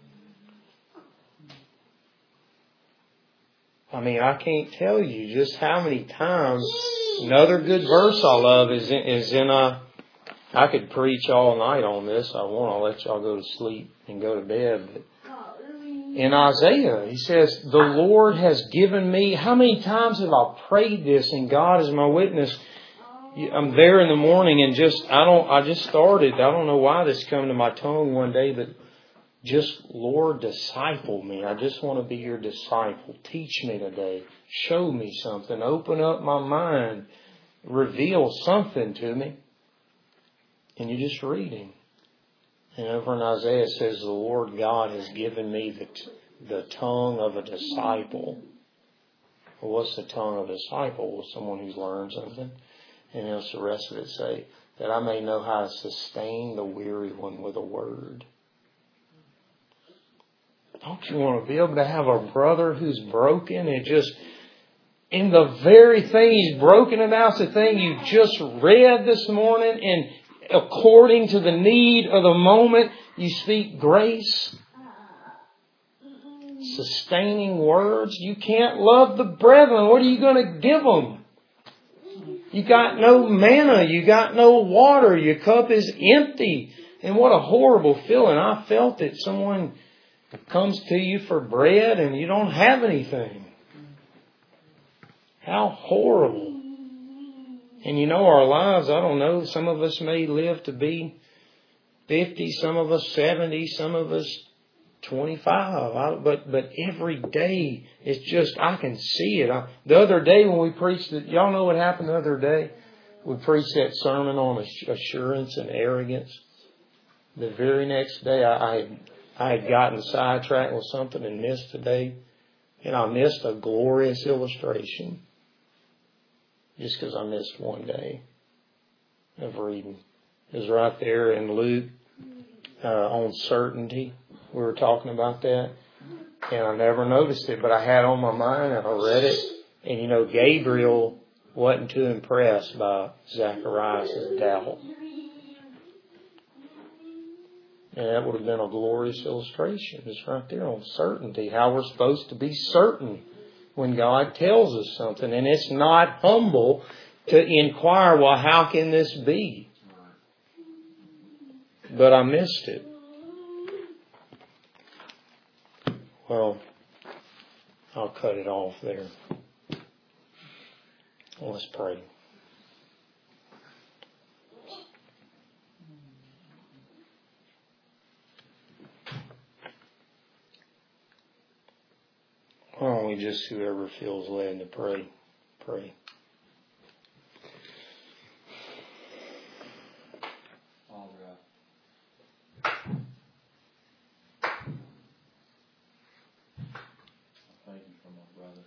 I mean, I can't tell you just how many times. Another good verse I love is in, is in a. I could preach all night on this. I want to let y'all go to sleep and go to bed. But in Isaiah, he says, "The Lord has given me." How many times have I prayed this? And God is my witness. I'm there in the morning and just I don't. I just started. I don't know why this came to my tongue one day, but. Just, Lord, disciple me. I just want to be your disciple. Teach me today. Show me something. Open up my mind. Reveal something to me. And you're just reading. And over in Isaiah it says, the Lord God has given me the, the tongue of a disciple. Well, what's the tongue of a disciple? Well, someone who's learned something. And else the rest of it say, that I may know how to sustain the weary one with a word. Don't you want to be able to have a brother who's broken and just in the very thing he's broken about, the thing you just read this morning, and according to the need of the moment, you speak grace? Sustaining words. You can't love the brethren. What are you going to give them? You got no manna. You got no water. Your cup is empty. And what a horrible feeling. I felt it. Someone comes to you for bread and you don't have anything. How horrible. And you know our lives, I don't know, some of us may live to be fifty, some of us seventy, some of us twenty-five. I, but but every day, it's just, I can see it. I, the other day when we preached, it, y'all know what happened the other day? We preached that sermon on assurance and arrogance. The very next day, I, I I had gotten sidetracked with something and missed today. And I missed a glorious illustration. Just because I missed one day of reading. It was right there in Luke uh, on certainty. We were talking about that. And I never noticed it, but I had it on my mind and I read it. And you know, Gabriel wasn't too impressed by Zacharias' doubt. And that would have been a glorious illustration. It's right there on certainty. How we're supposed to be certain when God tells us something. And it's not humble to inquire, well, how can this be? But I missed it. Well, I'll cut it off there. Let's pray. Why don't we just, whoever feels led to pray, pray. Father, I thank you for my brother.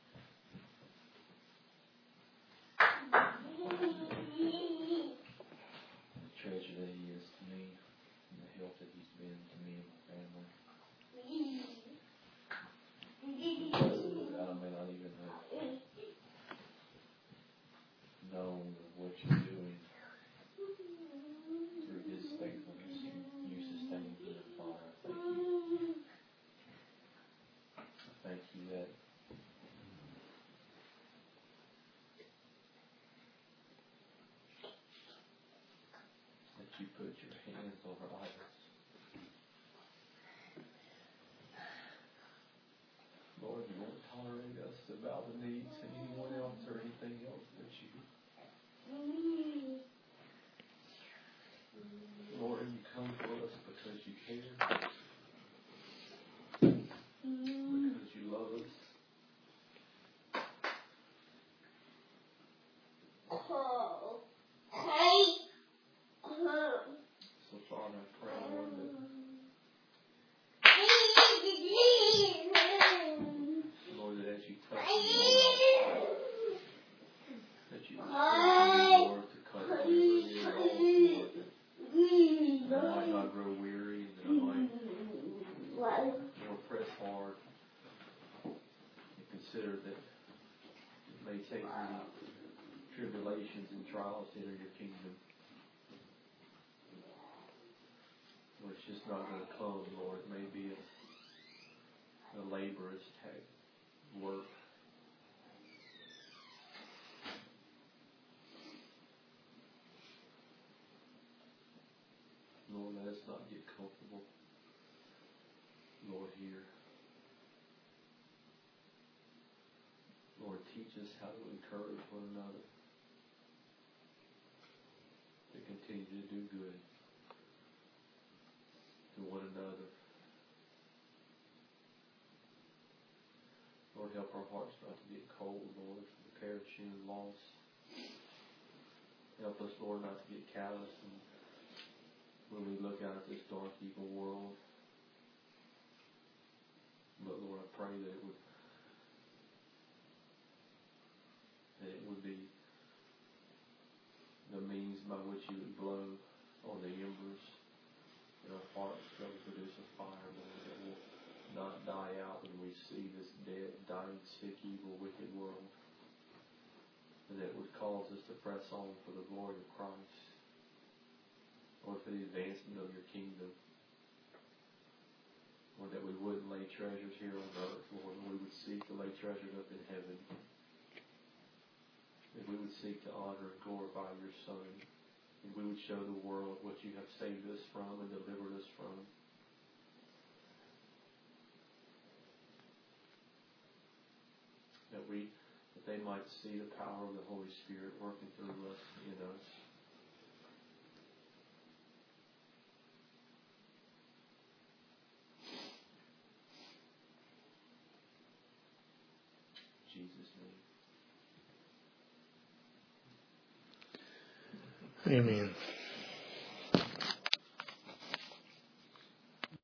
The treasure that he is to me, and the help that he's been to me and my family. The blessing that I may not even have known of what you're doing through his faithfulness and you sustaining him, Father. I thank you. I thank you that that you put your hands over others. Lord, you won't tolerate us to bow the knee to anyone else or anything else but you. Lord, you come for us because you care. Because you love us. So, Father, I pray, Lord, that, Lord, that as you touch me, that you would Lord, to cover whatever it is, Lord, that, that I might not grow weary, that I might, Lord, press hard and consider that it may take many tribulations and trials to enter your kingdom. Lord, it's just not going to come, Lord. It may be a, a laborious type work. Lord, let us not get comfortable, Lord, here. Lord, teach us how to encourage one another, to continue to do good to one another. Lord, help our hearts not to get cold, Lord, for the perishing and lost. Help us, Lord, not to get callous and when we look out at this dark, evil world. But Lord, I pray that it would that it would be the means by which you would blow on the embers in our hearts that will produce a fire, Lord, that will not die out when we see this dead, dying, sick, evil, wicked world. And that would cause us to press on for the glory of Christ. Lord, for the advancement of your kingdom. Lord, that we wouldn't lay treasures here on earth, Lord, and we would seek to lay treasures up in heaven. That we would seek to honor and glorify your Son. And we would show the world what you have saved us from and delivered us from. That we, that they might see the power of the Holy Spirit working through us and in us. In Jesus' name. Amen.